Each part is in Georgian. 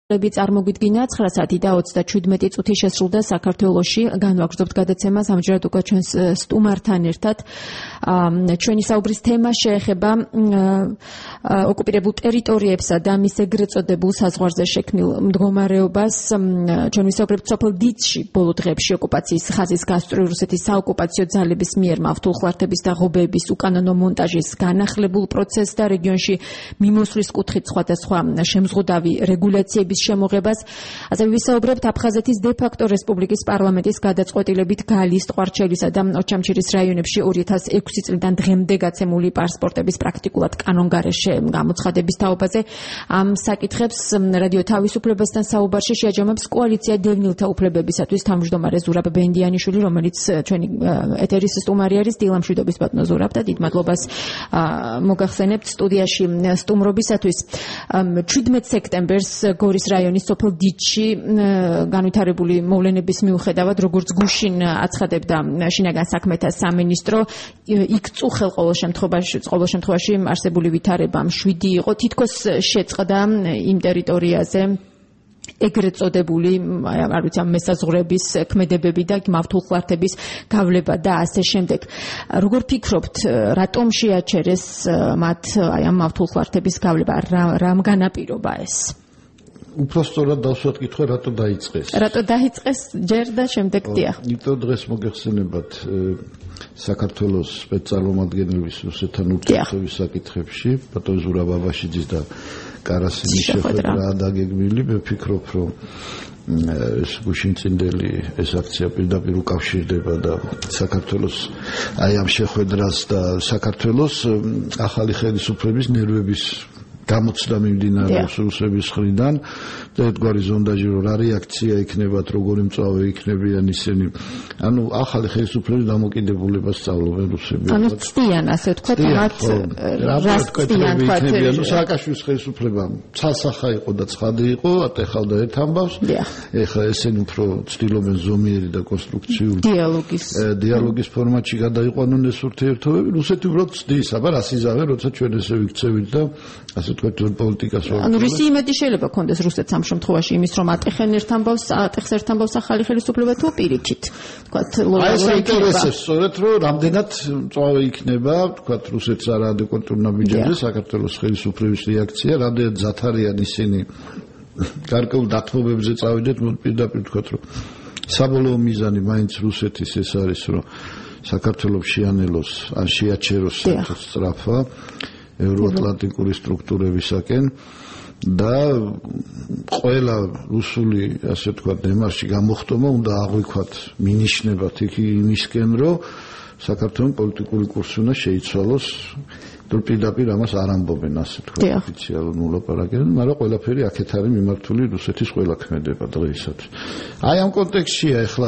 წარმოგვიდგინა 9:27 წუთი შესრულდა საქართველოში. განვაგრძობთ გადაცემას ამჯერად უკვე ჩვენს სტუმართან ერთად. ჩვენი საუბრის თემა შეეხება ოკუპირებულ ტერიტორიებსა და მის ეგრეთ წოდებულ საზღვარზე შექმნილ მდგომარეობას. ჩვენ ვისაუბრებთ სოფელ დიცში ბოლო დღეებში ოკუპაციის ხაზის გასწვრივ რუსეთის საოკუპაციო ძალების მიერ მავთულხლართების და ღობეების უკანონო მონტაჟის განახლებულ პროცესს და რეგიონში მიმოსვლის კუთხით სხვადასხვა შემზღუდავი რეგულაციების შემოღებას. ასევე ვისაუბრებთ აფხაზეთის დე-ფაქტო რესპუბლიკის პარლამენტის გადაწყვეტილებით გალის, ტყვარჩელისა და ოჩამჩირის რაიონებში 2006 წლიდან დღემდე გაცემული პასპორტების პრაქტიკულად კანონგარეშე გამოცხადების თაობაზე. ამ საკითხებს რადიო თავისუფლებასთან საუბარში შეაჯამებს კოალიცია დევნილთა უფლებებისათვის თავმჯდომარე ზურაბ ბენდიანიშვილი, რომელიც ჩვენი ეთერის სტუმარი არის. დილა მშვიდობის ბატონო ზურაბ და დიდ მადლობას მოგახსენებთ სტუდიაში სტუმრობისათვის. 17 სექტემბერს გორის რაიონის სოფელ დიცში განვითარებული მოვლენების მიუხედავად, როგორც გუშინ აცხადებდა შინაგან საქმეთა სამინისტრო, იქ წუხელ ყოველ შემთხვევაში არსებული ვითარება 7 იყო, თითქოს შეწყდა იმ ტერიტორიაზე ეგრეთ წოდებული, არ ვიცი, მესაზღვრების ქმედებები და მავთულხლართების გავლება და ასე შემდეგ. როგორ ფიქრობთ, რატომ შეაჩერეს მათ ამ მავთულხლართების გავლება, რამ განაპირობა ეს? უფრო სწორად დავსვათ კითხვა, რატო დაიწყეს? რატო დაიწყეს ჯერ და შემდეგ დიახ. იმიტომ დღეს მოგეხსენებათ საქართველოს სპეცწარმომადგენლების რუსეთთან ურთიერთობის საკითხებში, ბატონ ზურაბ აბაშიძის და კარასინის შეხვედრა დაგეგმილი. მე ვფიქრობ, რომ ეს გუშინწინდელი ეს აქცია პირდაპირ უკავშირდება და საქართველოს აი ამ შეხვედრას და საქართველოს ახალი ხელისუფლების ნერვების გამოცდა მიმდინარეობს რუსების მხრიდან და ერთგვარი ზონდაჟი რა რეაქცია იქნებათ, როგორი მწვავე იქნებიან ისინი. ანუ ახალი ხელისუფლების დამოკიდებულებას სწავლობენ რუსები. ანუ ცდიან, ასე ვთქვათ, მათ რას ცდიან იქნებიან. სააკაშვილის ხელისუფლება ცალსახა იყო და ცხადი იყო, ატეხავდა ერთ ამბავს. ეხლა ესენი უფრო ცდილობენ ზომიერი და კონსტრუქციული დიალოგის ფორმატში გადაიყვანონ ეს ურთიერთობები. რუსეთი უბრალოდ ცდის, აბა რას იზავენ, როცა ჩვენ ესე ვიქცევით და ასე პოლიტიკას ვარ. ანუ რისი იმედი შეიძლება კონდეს რუსეთს ამ შემთხვევაში იმის, რომ ატეხენ ერთ ამბავს ახალი ხელისუფლება თუ პირიქით, თქვათ ლოგიკურად იქნება. სწორედ რომ რამდენად მწვავე იქნება, თქვათ რუსეთს არაადეკვატურ ნაბიჯებზე საქართველოს ხელისუფლების რეაქცია, რამდენად ძათ არიან ისინი გარკვეულ დათმობებზე წავიდეთ, პირდაპირ თქვათ რომ საბოლოო მიზანი მაინც რუსეთის ეს არის, რომ საქართველოს შეანელოს ან შეაჩეროს სწრაფა ევროატლანტიკური სტრუქტურებისაკენ და ყველა რუსული, ასე ვთქვათ, დემარში გამოხტომა უნდა აღვიქვათ მინიშნებათ იმისკენ, რომ საქართველოს პოლიტიკური კურსი უნდა შეიცვალოს. პირდაპირ ამას არ ამბობენ, ასე ვთქვათ, ოფიციალურ მოლაპარაკებენ, მაგრამ ყველაფერი აქეთ არის მიმართული რუსეთის ყველა ქმედება დღეისათვის. აი ამ კონტექსტშია ახლა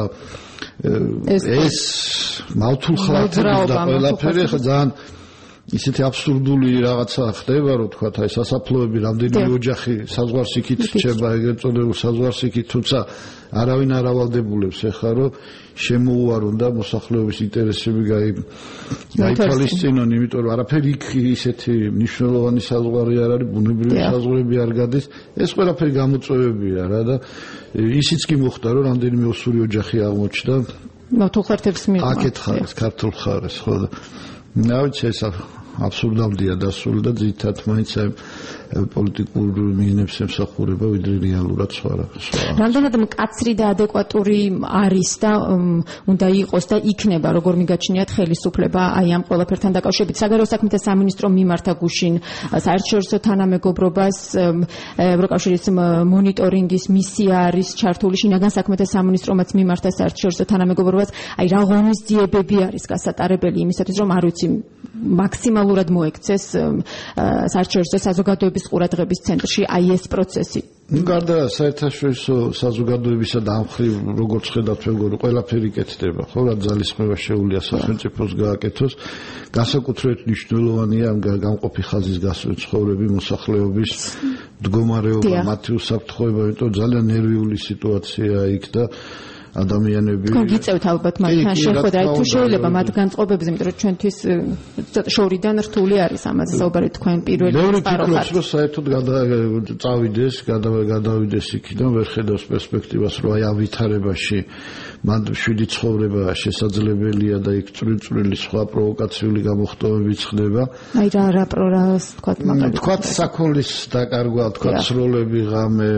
ეს მავთულხლართების და ყველაფერი ახლა ძალიან ისეთი აბსურდული რაღაცა ხდება, რომ თქვა აი სასაფლოები რამდენიმე ოჯახი საზღვარს იქით რჩება, ეგრეთ წოდებულ საზღვარს იქით, თუმცა არავინ არ ავალდებულებს ეხლა, რომ შემოუარონ და მოსახლეობის ინტერესები გაითვალისწინონ, იმიტომ რომ არაფერი იქ ისეთი მნიშვნელოვანი საზღვარი არ არის, ბუნებრივი საზღვრები არ გადის. ეს ყველაფერი გამოწვევებია რა და ისიც კი მოხდა, რომ რამდენიმე ოსური ოჯახი აღმოჩნდა მავთულხლართების მიერ. აქეთ ხარეს, ქართულ ხარეს, ხო და ნავიც ეს აბსურდამდეა დასული და ძირითადად მაინც პოლიტიკურ მიზნებს ემსახურება, ვიდრე რეალურად სხვა. რამდენად მკაცრი და ადეკვატური არის და უნდა იყოს და იქნება, როგორ მიგაჩნიათ ხელისუფლება აი ამ ყველაფერთან დაკავშირებით. საგარეო საქმეთა სამინისტრომ მიმართა გუშინ საერთაშორისო თანამეგობრობას, ევროკავშირის მონიტორინგის მისია არის ჩართული, შინაგან საქმეთა სამინისტრომაც მიმართა საერთაშორისო თანამეგობრობას. აი რა ღონისძიებები არის გასატარებელი იმისათვის, რომ არ ვიცი მაქსიმალურად მოექცეს საერთაშორისო საზოგადოების ყურადღების ცენტრში აი ეს პროცესი. გარდა საერთაშორისო საზოგადოებისა და ამ მხრივ როგორც ხედავთ, მეგობრებო, ყველაფერი კეთდება, ხო, რა ძალისხმევა შეუძლია სახელმწიფოს გააკეთოს. განსაკუთრებით მნიშვნელოვანია ამ გამყოფი ხაზის გასვლის ცხოვრები, მოსახლეობის მდგომარეობა, მათი უსაფრთხოება, იმიტომ ძალიან ნერვიული სიტუაციაა იქ და ადამიანები. გიწევთ ალბათ მათთან შეხვედრა, თუ შეიძლება მათ განწყობებზე, იმიტომ რომ ჩვენთვის შორიდან რთული არის ამაზე საუბარი თქვენ პირველი სპარო ხართ. რომ საერთოდ გადავიდეს იქიდან, ვერ ხედავს პერსპექტივას, რომ აი ამ ვითარებაში მან შვიდი ცხოვრება შესაძლებელია და იქ წვრილ-წვრილი სხვა პროვოკაციული გამოხტომებიც ხდება. აი რა თქვათ მაგალითად. თქვათ საქონლის დაკარგვა, თქვათ სროლები, ღამე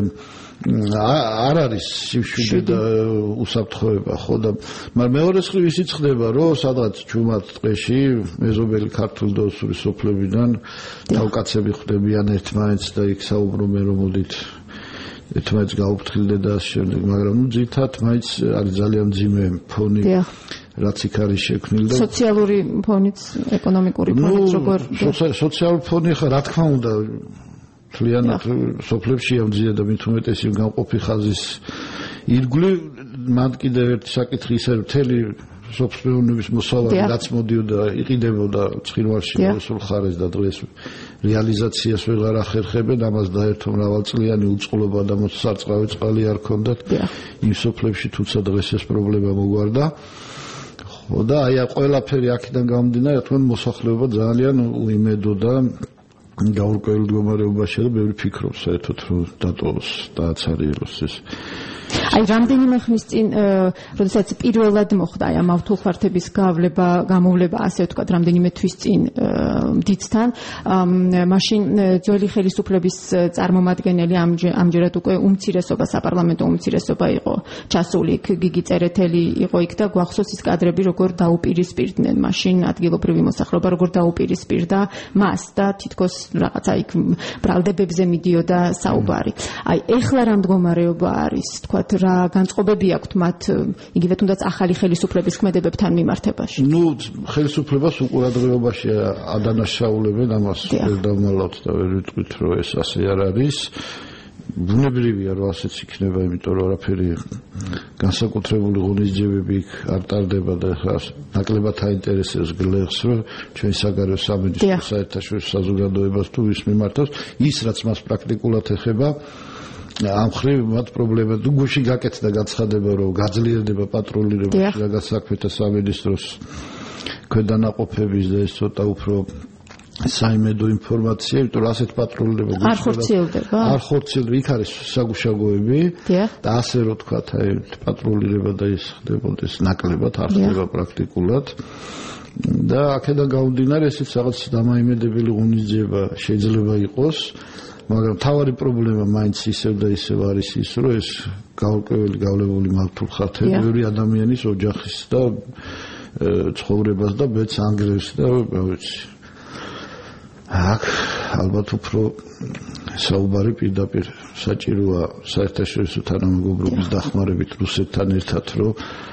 არ არის სიმშვიდე და უსაფრთხოება, ხო და მაგრამ მეორე მხრივ ისიც ხდება, რომ სადღაც ჩუმად ტყეში მეზობელი ქართული და უსური სოფლებიდან თავკაცები ხვდებიან ერთმანეთს და იქ საუბრობენ, რომ მოდით ერთმანეთს გაუფრთხილდეთ და ასე შემდეგ, მაგრამ ძირითადად მაინც არის ძალიან მძიმე ფონი, რაც იქ არის შექმნილი და სოციალური ფონიც, ეკონომიკური ფონიც როგორ სოციალური ფონი ხა რა თქმა უნდა მთლიანად სოფლებში ამძია და მით უმეტეს იმ გამყოფი ხაზის ირგვლივ მან კიდევ ერთი საკითხი ისე მთელი სოფლების მოსავალი რაც მოდიოდა იყიდებოდა ცხინვალში მოსულ ხარეს და დღეს რეალიზაციას ვეღარ ახერხებენ ამას დაერთო მრავალწლიანი უწყლობა და მოსარწყავი წყალი არ ქონდათ იმ სოფლებში თუმცა დღეს ეს პრობლემა მოგვარდა ხო და აი ყველაფერი აქედან გამომდინარე თქვენ მოსახლეობა ძალიან უიმედო და გაურკვეველ მდგომარეობაშია და ბევრი ფიქრობს საერთოდ რომ დატოვოს დააცარიელოს ეს აი რამდენიმე ხნის წინ როდესაც პირველად მოხდა აი ამ ავტოხართების გამოვლება ასე ვთქვათ რამდენიმე თვის წინ დიდთან მაშინ ძველი ხელისუფლების წარმომადგენელი ამჯერად უკვე უმცირესობა საპარლამენტო უმცირესობა იყო ჩასული გიგი წერეთელი იყო იქ და გვახსოვს ის კადრები როგორ დაუპირისპირდნენ მაშინ ადგილობრივი მოსახლეობა როგორ დაუპირისპირდა მას და თითქოს რაღაცა იქ ბრალდებებზე მიდიოდა საუბარი აი ეხლა რა მდგომარეობა არის თქვათ რა განწყობები აქვთ მათ იგივე თუნდაც ახალი ხელისუფლების ქმედებებთან მიმართებაში. ნუ ხელისუფლებას უყურადღებობაში ადანაშაულებენ ამას ვერ დავმალავთ და ვერ ვიტყვით რომ ეს ასე არ არის. ბუნებრივია რომ ასეც იქნება, იმიტომ რომ არაფერი განსაკუთრებული ღონისძიებები იქ არ ტარდება და ხა ნაკლებად აინტერესებს გლეხს რომ ჩვენ საგარეო სამინისტრო საერთაშორისო საზოგადოებას თუ ვის მიმართავს ის რაც მას პრაქტიკულად ეხება ამ ხრივ მათ პრობლემა თუ გუშინ გაკეთდა გაცხადება რომ გაძლიერდება პატრულირება რაღაც საქმეთა სამინისტროს ქვედანაყოფების და ეს ცოტა უფრო საიმედო ინფორმაცია, იმიტომ რომ ასეთ პატრულირება არ ხორციელდება. არ ხორციელდება, იქ არის საგუშაგოები და ასე რომ თქვათ, აი პატრულირება და ის ხდებოდეს ნაკლებად არ ხდება პრაქტიკულად. და აქედან გამომდინარე ესეც რაღაც დამაიმედებელი ღონისძიება შეიძლება იყოს. მაგრამ თავარი პრობლემა მაინც ისევ და ისევ არის ის, რომ ეს გაურკვეველი გავლებული მართულხათები ბევრი ადამიანის ოჯახის და ცხოვრებას და ბედს ანგრევს და ვიცი. აქ ალბათ უფრო საუბარი პირდაპირ საჭიროა საერთაშორისო თანამეგობრობის დახმარებით რუსეთთან ერთად, რომ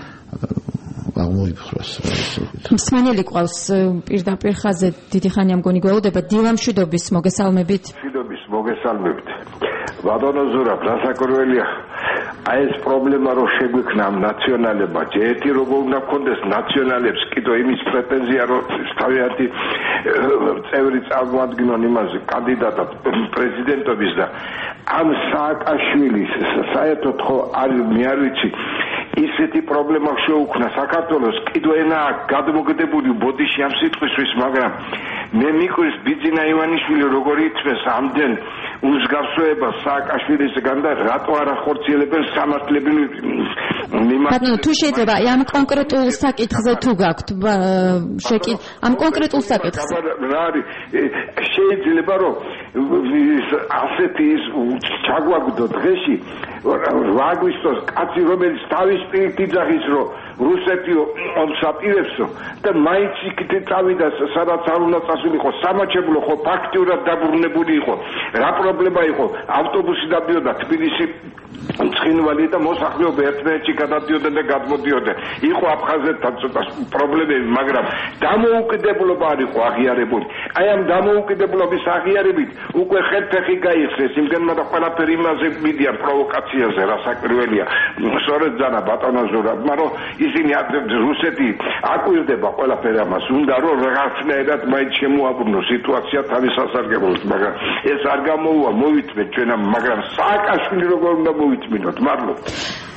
აღმოიფხვრას. მსმენელი ყავს პირდაპირ ხაზზე დიდი ხანია მგონი გველოდება დილამშვიდობის მოგესალმებით. მოგესალმებით. ბატონო ზურაბ, რასაკვირველია. აი ეს პრობლემა რომ შეგვიქნა ამ ნაციონალებმა, ერთი როგორ უნდა გქონდეს ნაციონალებს კიდო იმის პრეტენზია რომ თავიანთი წევრი წარმოადგინონ იმაზე კანდიდატად პრეზიდენტობის და ამ სააკაშვილის საერთოდ ხო არის მე არ ვიცი ისეთი პრობლემა შეუქმნა საქართველოს კიდო ენა გადმოგდებული ბოდიში ამ სიტყვისთვის, მაგრამ მე მიყვარს ბიძინა ივანიშვილი როგორ ითქვეს ამდენ უმსგავსოებას სააკაშვილისგან და რატო არ ახორციელებენ სამართლებრივ მიმართულებით. თუ შეიძლება ამ კონკრეტულ საკითხზე თუ გაქვთ ამ კონკრეტულ საკითხზე რა არის შეიძლება რომ ასეთი ჩაგვაგდო დღეში 8 აგვისტოს კაცი რომელიც თავის პირით იძახის რომ რუსეთიო ომსაპირებსო და მაინც იქით წავიდა სადაც არ უნდა წასულიყო სამაჩებლო ხო ფაქტიურად დაბრუნებული იყო რა პრობლემა იყო ავტობუსი დადიოდა თბილისი ცხინვალი და მოსახლეობა ერთმანეთში გადადიოდა და გადმოდიოდა იყო აფხაზეთთან ცოტა პრობლემები მაგრამ დამოუკიდებლობა არ იყო აღიარებული აი ამ დამოუკიდებლობის აღიარებით უკვე ხელფეხი გაიხსეს იმგენმა და ყველაფერი იმაზე მიდიან პროვოკაციაზე რასაკვირველია სწორედ ძანა ბატონო ზურაბ მაგრამ ისინი რუსეთი აკვირდება ყველაფერი ამას უნდა რომ რაღაცნაირად მაინც შემოაბრუნოს სიტუაცია თავის სასარგებლოდ მაგრამ ეს არ გამოუვა მოვითმეთ ჩვენამ მაგრამ სააკაშვილი როგორ უნდა მოვიწმინოთ მადლობა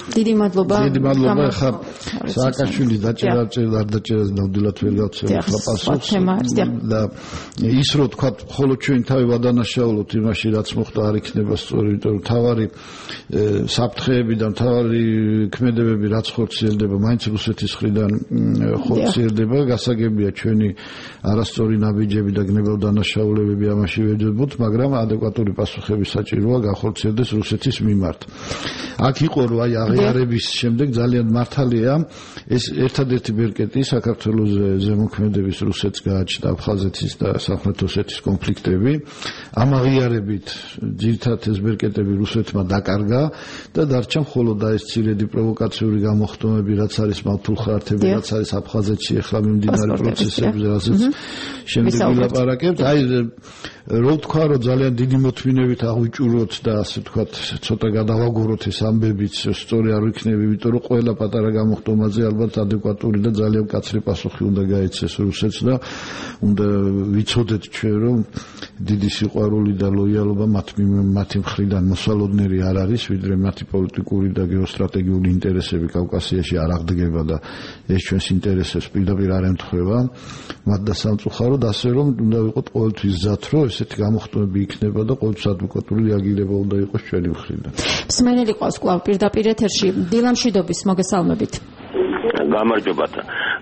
დიდი მადლობა. ხა სააკაშვილის დაჭერა არ დაჭერას ნამდვილად ვერ გავცემთ პასუხს და ის რო თქვა ხოლო ჩვენ თავი ვადანაშაულოთ იმაში რაც მოხდა არ იქნება სწორი, იმიტომ რომ თავარი საფრთხეები და თავარი ქმედებები რაც ხორციელდება მაინც რუსეთის მხრიდან ხორციელდება, გასაგებია ჩვენი არასწორი ნაბიჯები და გნებავდანაშაულებები ამაში ვეძებოთ, მაგრამ ადეკვატური პასუხები საჭიროა განხორციელდეს რუსეთის მიმართ. აქ იყო რომ აი აღიარების შემდეგ ძალიან მართალია ეს ერთადერთი ბერკეტი საქართველოს ზემოქმედების რუსეთს გააჩნდა აფხაზეთის და სამხრეთ ოსეთის კონფლიქტები. ამ აღიარებით ძირითადად ეს ბერკეტები რუსეთმა დაკარგა და დარჩა მხოლოდ ეს ცირედი პროვოკაციური გამოხდომები, რაც არის მავთულხარათები, რაც არის აფხაზეთში ახლა მიმდინარე პროცესებზე, რასაც შემდეგ ვილაპარაკებთ. აი რო თქვა რომ ძალიან დიდი მოთმინებით აღვიჭუროთ და ასე ვთქვათ ცოტა გადავაგოროთ ეს ამბებიც სწორი არ იქნება, იმიტომ რომ ყველა პატარა გამოხდომაზე ალბათ ადეკვატური და ძალიან მკაცრი პასუხი უნდა გაეცეს რუსეთს და უნდა ვიცოდეთ ჩვენ რომ დიდი სიყვარული და ლოიალობა მათი მხრიდან მოსალოდნელი არ არის, ვიდრე მათი პოლიტიკური და გეოსტრატეგიული ინტერესები კავკასიაში არ აღდგება და ეს ჩვენს ინტერესებს პირდაპირ არ ემთხვევა. მათ და სამწუხაროდ ასე რომ უნდა ვიყოთ ყოველთვის მზად, რომ ესეთი გამოხდომები იქნება და ყოველთვის ადეკვატური რეაგირება უნდა იყოს ჩვენი მხრიდან. მსმენელი ყავს კვლავ პირდაპირ ეთერში. დილა მშვიდობის, მოგესალმებით. გამარჯობათ.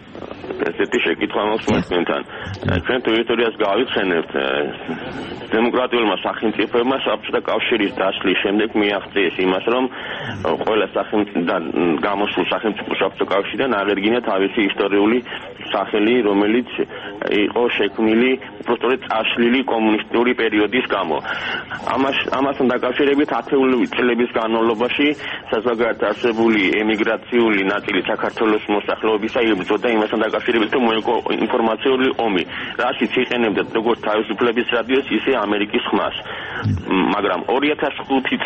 ესეთი შეკითხვა მაქვს თქვენთან. ჩვენ ტერიტორიას გავიხსენებთ დემოკრატიულმა სახელმწიფოებმა საბჭოთა კავშირის დასლის შემდეგ მიაღწიეს იმას, რომ ყველა გამოსულ სახელმწიფო საბჭოთა კავშირიდან აღერგინა თავისი ისტორიული სახელი, რომელიც იყო შექმნილი უბრალოდ წაშლილი კომუნისტური პერიოდის გამო. ამასთან დაკავშირებით 10 წლების განმავლობაში საზოგადოებრივ არსებული ემიგრაციული ნაწილი საქართველოს მოსახლეობისა იბრძოდა იმასთან დაკავშირებით, რომ მოეყო ინფორმაციული ომი, რაშიც იყენებდა როგორც თავისუფლების რადიოს, ისე ამერიკის ხმას. მაგრამ 2003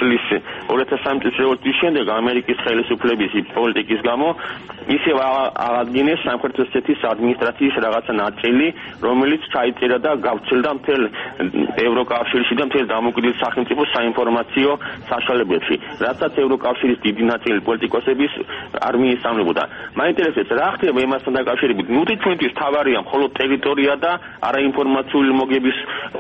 წლის რევოლუციის შემდეგ ამერიკის ხელისუფლების პოლიტიკის გამო ისევ აღადგინეს სამხრეთ ოსეთის ადმინისტრაციის რაღაცა ნაწილი, რომელიც ჩაიწერა და გავრცელდა მთელ ევროკავშირში და მთელ დამოუკიდებელ სახელმწიფო საინფორმაციო საშუალებებში, რასაც ევროკავშირის დიდი ნაწილი პოლიტიკოსების არ მიესალმებოდა. მაინტერესებს რა ხდება იმასთან დაკავშირებით? ნუ ჩვენთვის თავარია მხოლოდ ტერიტორია და არა ინფორმაციული მოგების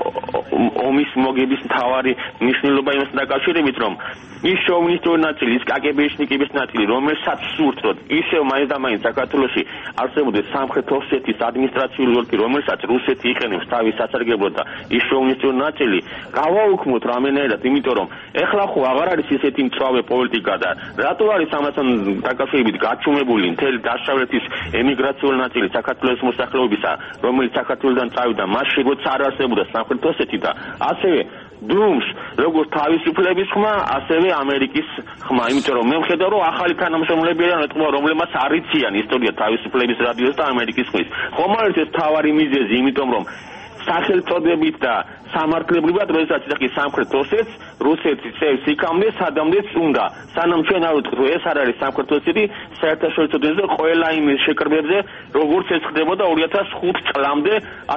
ომის მოგების თავარი მნიშვნელობა იმასთან დაკავშირებით, რომ ის შოვინისტური ნაწილი, ის კაგებეშნიკების ნაწილი, რომელსაც სურთოდ ისევ მაინც და მაინც საქართველოში არსებობდეს სამხრეთ ოსეთის ადმინისტრაციული ოლქი, რომელსაც რუსეთი იყენებს თავის სასარგებლოდ და ის შოვინისტური ნაწილი გავაუქმოთ რამენერად, იმიტომ რომ ეხლა ხო აღარ არის ისეთი მწვავე პოლიტიკა და რატო არის ამასთან დაკავშირებით გაჩუმებული მთელი დასავლეთის ემიგრაციული ნაწილი საქართველოს მოსახლეობისა, რომელიც საქართველოსდან წავიდა მასში, როცა არ არსებობდა სამხრეთ ოსეთი და ასევე დუმს როგორც თავისუფლების ხმა, ასევე ამერიკის ხმა, იმიტომ რომ მე ვხედავ რომ ახალი თანამშრომლები არიან, რომლებმაც არ იციან ისტორია თავისუფლების რადიოს და ამერიკის ხმის. ხომ არის ეს თავარი მიზეზი, იმიტომ რომ სახელწოდებით და სამართლებრივად როდესაც ისახი სამხრეთ ოსეთს რუსეთი წევს იქამდე სადამდეც უნდა, სანამ ჩვენ არ ვიტყვით ეს არ არის სამხრეთ ოსეთი საერთაშორისო დონეზე ყველა იმ შეკრებებზე როგორც ეს ხდებოდა 2005 წლამდე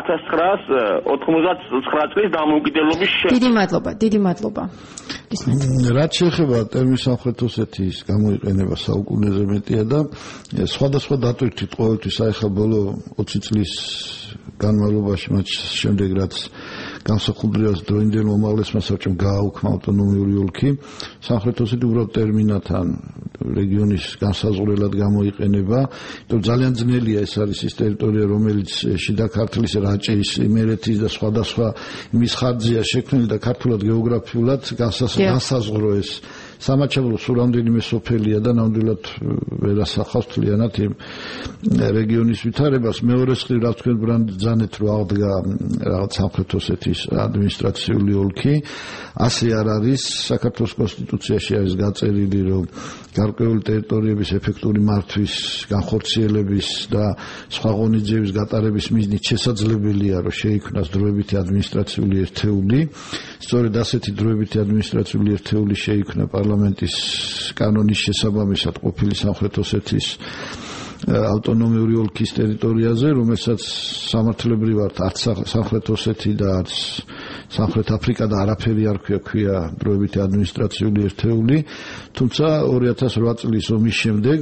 1999 წლის დამოუკიდებლობის დიდი მადლობა. რაც შეეხება ტერმინ სამხრეთ ოსეთის გამოიყენება საუკუნეზე მეტია და სხვადასხვა დატვირთით ყოველთვის აიხა ბოლო 20 წლის განმავლობაში მათ შემდეგ რაც განსაკუთრებას დროინდელ მომავლესმა საბჭომ გააუქმა ავტონომიური ოლქი, სამხრეთ ოსეთი უბრალოდ ტერმინათან რეგიონის განსაზღვრელად გამოიყენება, იმიტომ ძალიან ძნელია ეს არის ის ტერიტორია, რომელიც შიდა ქართლის, რაჭის, იმერეთის და სხვადასხვა იმის ხარჯზეა შექმნილი და ქართულად გეოგრაფიულად განსაზღვრო ეს სამაჩაბლო სულ რამდენიმე სოფელია და ნამდვილად ვერ ასახავს თლიანად იმ რეგიონის ვითარებას. მეორე მხრივ რაც თქვენ ბრძანეთ რომ აღდგა რაღაც სამხრეთ ოსეთის ადმინისტრაციული ოლქი, ასე არ არის. საქართველოს კონსტიტუციაში არის გაწერილი რომ გარკვეული ტერიტორიების ეფექტური მართვის, განხორციელების და სხვა ღონისძიების გატარების მიზნით შესაძლებელია რომ შეიქმნას დროებითი ადმინისტრაციული ერთეული. სწორედ ასეთი დროებითი ადმინისტრაციული ერთეული შეიქმნა პარლამენტის კანონის შესაბამისად ყოფილი სამხრეთ ოსეთის ავტონომიური ოლქის ტერიტორიაზე, რომელსაც სამართლებრივად არც სამხრეთ ოსეთი და არც სამხრეთ აფრიკა და არაფერი არ ქვია დროებითი ადმინისტრაციული ერთეული, თუმცა 2008 წლის ომის შემდეგ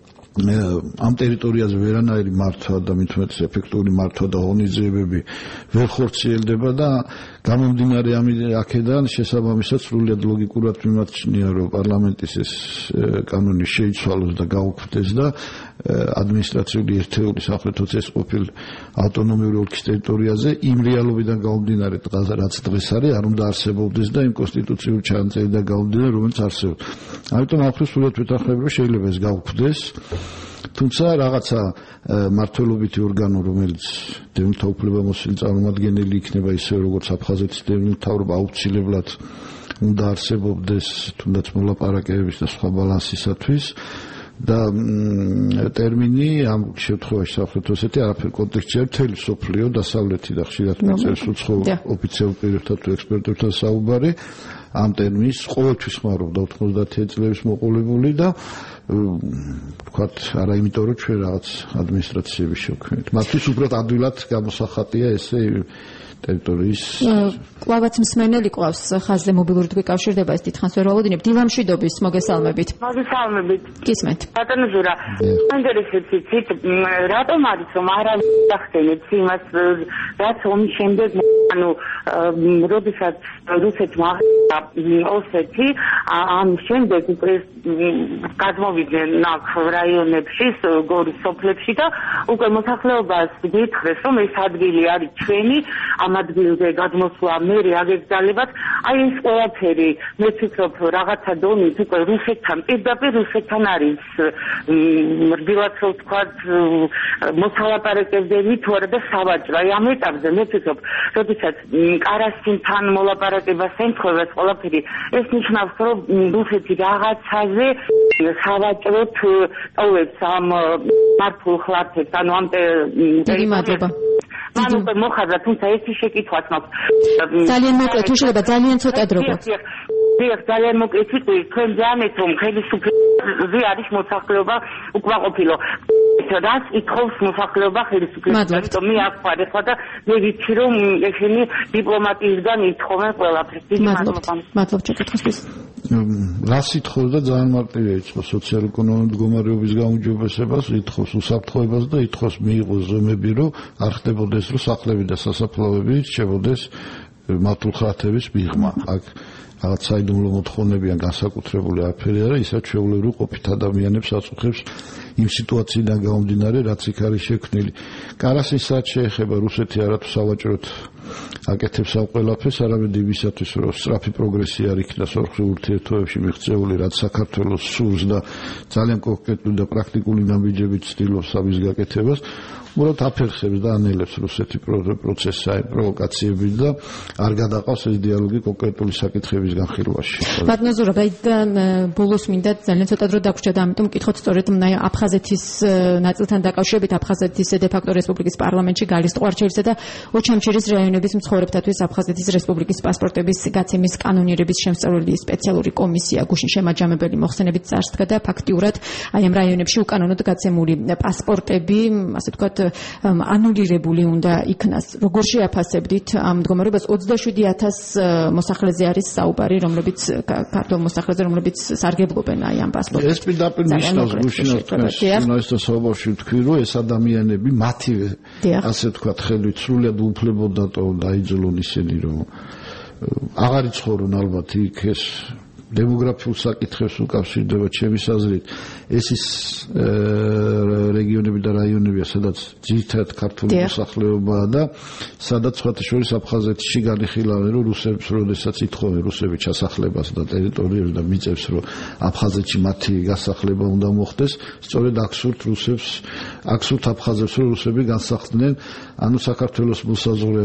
ამ ტერიტორიაზე ვერანაირი მართვა და მით უმეტეს ეფექტური მართვა და ღონისძიებები ვერ ხორციელდება და გამომდინარე აქედან შესაბამისად სრულიად ლოგიკურად მიმაჩნია რომ პარლამენტის ეს კანონი შეიცვალოს და გაუქმდეს და ადმინისტრაციული ერთეული სამხრეთ ოცეს ყოფილ ავტონომიური ოლქის ტერიტორიაზე იმ რეალობიდან გამომდინარე რაც დღეს არის არ უნდა არსებობდეს და იმ კონსტიტუციური ჩანაწერიდან გამომდინარე რომელიც არსებობს. ამიტომ ახლა სულად ვეთანხმები რომ შეიძლება ეს გაუქმდეს. თუმცა რაღაცა მართლობითი ორგანო რომელიც დევნილთა უფლებამოსილი წარმომადგენელი იქნება ისე როგორც აფხაზეთის დევნილთავრობა აუცილებლად უნდა არსებობდეს თუნდაც მოლაპარაკებების და სხვა ბალანსისათვის და ტერმინი ამ შემთხვევაში სამხრეთ ოსეთი არაფერ კონტექსტში არ მთელი სოფლიო დასავლეთი და ხშირად მეწერს უცხო ოფიციალურ პირებთან თუ ექსპერტებთან საუბარი ამ ტერმინს ყოველთვის ხმარობდა 90 წლების მოყოლებული და ვთქვათ არა იმიტომ რომ ჩვენ რაღაც ადმინისტრაციების შევქმნით. მათთვის უბრალოდ ადვილად გამოსახატია ესე ტერიტორიის კლავაც მსმენელი ყავს ხაზზე მობილური თუ გიკავშირდება ეს დიდხანს ვერ ვალოდინებ. დილამშვიდობის მოგესალმებით. მოგესალმებით. გისმენთ. ბატონო ზურა, ინტერესებიცით რატომ არის რომ არავის ახდენებს იმას რაც ომის შემდეგ ანუ როდესაც რუსეთმა ოსეთი ამ შემდეგ უკვე გადმოვიდნენ აქ რაიონებში, გორის სოფლებში და უკვე მოსახლეობას გითხრეს რომ ეს ადგილი არის ჩვენი, ამ ადგილზე გადმოსვლა მე აგეგზალებათ, აი ეს ყველაფერი მე ვფიქრობ რაღაცა დონით უკვე რუსეთთან პირდაპირ რუსეთთან არის რბილად ვთქვათ მოსალაპარაკებდები თუ არა და სავაჭრო. აი ამ ეტაპზე მე ვფიქრობ, როდესაც კარასინთან მოლაპარაკებას ემთხვევა ყველაფერი, ეს ნიშნავს რომ რუსეთი რაღაცაზე სავაჭროდ ტოვებს ამ მართულ ხლათებს, ანუ ამ დიდი მადლობა. მან უკვე მოხდა, თუმცა ერთი შეკითხვაც მაქვს. ძალიან მოკლედ თუ შეიძლება, ძალიან ცოტა დრო გვაქვს. დიახ, ძალიან მოკლედ ვიტყვი, თქვენ ძალიან რომ ხელისუფლება არის მოსახლეობა უკმაყოფილო. რას ითხოვს მოსახლეობა ხელისუფლებასთან, იმიტომ მე აქ ვარ ახლა და მე ვიცი რომ ესენი დიპლომატიისგან ითხოვენ ყველაფერს. დიდი მადლობა. მადლობა შეკითხვისთვის. რას ითხოვს და ძალიან მარტივია ითხოვს სოციალურ-ეკონომიკურ მდგომარეობის გაუმჯობესებას, ითხოვს უსაფრთხოებას და ითხოვს მიიღოს ზომები რომ არ ხდებოდეს რომ სახლები და სასაფლაოები რჩებოდეს მართულ ხლათების მიღმა. აქ რაღაც საიდუმლო მოთხოვნები ან განსაკუთრებული არაფერი არა, ისაც ჩვეულებრივ ყოფით ადამიანებს აწუხებს იმ სიტუაციიდან გამომდინარე, რაც იქ არის შექმნილი. კარასის რაც შეეხება რუსეთი არათუ სავაჭროდ აკეთებს ამ ყველაფერს, არამედ იმისათვის, რომ სწრაფი პროგრესი არ იქნას ორხრივ ურთიერთობებში მიღწეული, რაც საქართველოს სურს და ძალიან კონკრეტული და პრაქტიკული ნაბიჯებით ცდილობს ამის გაკეთებას. უბრალოდ აფერხებს და ანელებს რუსეთი პროცესს აი პროვოკაციებით და არ გადაყავს ეს დიალოგი კონკრეტული საკითხების განხილვაში. ბატონო ზურა, გაიდან ბოლოს მინდა ძალიან ცოტა დრო დაგვრჩა და ამიტომ მკითხოთ სწორედ აფხაზეთის ნაწილთან დაკავშირებით აფხაზეთის დე-ფაქტო რესპუბლიკის პარლამენტში გალის ტყვარჩელისა და ოჩამჩირის რაიონების მცხოვრებთათვის აფხაზეთის რესპუბლიკის პასპორტების გაცემის კანონიერების შემსწავლელი სპეციალური კომისია გუშინ შემაჯამებელი მოხსენებით წარსდგა და ფაქტიურად აი ამ რაიონებში უკანონოდ გაცემული პასპორტები, ასე ვთქვათ, ანულირებული უნდა იქნას. როგორ შეაფასებდით ამ მდგომარეობას? 27,000 მოსახლეზე არის საუბარი, რომლებიც ქართულ მოსახლეზე, რომლებიც სარგებლობენ აი ამ პასპორტით. ეს პირდაპირ ნიშნავს გუშინაც თქვენს საუბარში ვთქვი, რომ ეს ადამიანები მათივე ასე ვთქვათ ხელით სრულად უფლებოდა დაიძულონ ისინი, რომ აღარ იცხოვრონ ალბათ იქ ეს დემოგრაფიულ საკითხებს უკავშირდება ჩემის აზრით. ეს ის რეგიონები და რაიონებია, სადაც ძირითადად ქართული მოსახლეობაა და სადაც სხვათა შორის აფხაზეთში განიხილავენ, რომ რუსებს როდესაც ითხოვენ რუსები ჩასახლებას და ტერიტორიებს და მიწებს, რომ აფხაზეთში მათი გასახლება უნდა მოხდეს, სწორედ აქ სურთ რუსებს, აქ სურთ აფხაზებს, რომ რუსები განსახლდნენ, ანუ საქართველოს მოსაზღვრე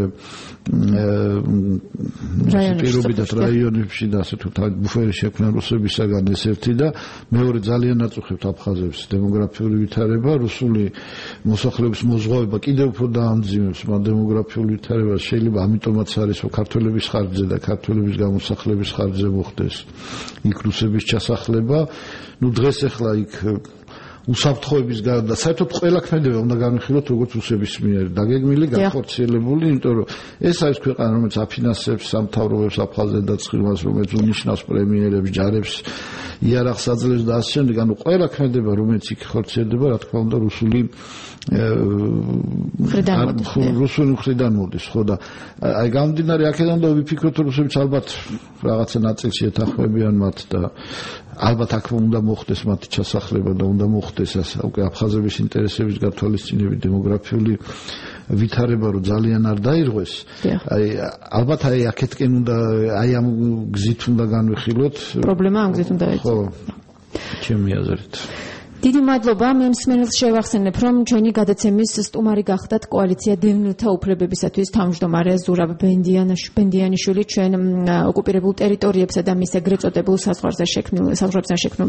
პირობითად რაიონებში და ასე თუ ბუფერი შექმნა რუსებისაგან ეს ერთი და მეორე ძალიან აწუხებთ აფხაზებს დემოგრაფიული ვითარება, რუსული მოსახლეობის მოზღვავება კიდევ უფრო დაამძიმებს ამ დემოგრაფიულ ვითარებას. შეიძლება ამიტომაც არის რომ ქართველების ხარჯზე და ქართველების გამოსახლების ხარჯზე მოხდეს იქ რუსების ჩასახლება. ნუ დღეს ახლა იქ უსაფრთხოების და საერთოდ ყველა ქმედება უნდა განვიხილოთ როგორც რუსების მიერ დაგეგმილი, განხორციელებული, იმიტომ რომ ეს არის ქვეყანა, რომელიც აფინანსებს სამთავროებს, აფხაზეთდაწყილებას, რომელიც უნიშნავს პრემიერებს, ჯარებს, იარაღს აძლევს და ასე შემდეგ. ანუ ყველა ქმედება, რომელიც იქ ხორციელდება, რა თქმა უნდა, რუსული მხრიდან მოდის, ხო და აი გამომდინარე აქედან და ვიფიქროთ, რომ რუსებიც ალბათ რაღაცა ნაწილში ეთანხმებიან მათ და ალბათ აქ უნდა მოხდეს მათი ჩასახლება და უნდა მოხდეს უკვე აფხაზების ინტერესების გათვალისწინებით დემოგრაფიული ვითარება, რომ ძალიან არ დაირღვეს. აი ალბათ აი აქეთკენ უნდა აი ამ გზით უნდა განვიხილოთ. პრობლემა ამ გზით უნდა ხო. ჩემი აზრით. დიდი მადლობა. მე მსმენელს შევახსენებ, რომ ჩვენი გადაცემის სტუმარი გახდათ კოალიცია დევნილთა უფლებებისათვის თავმჯდომარე ზურაბ ბენდიანიშვილი, ჩვენ ოკუპირებულ ტერიტორიებსა და მის ეგრეთ წოდებულ საზღვარგარეთ შექმნილ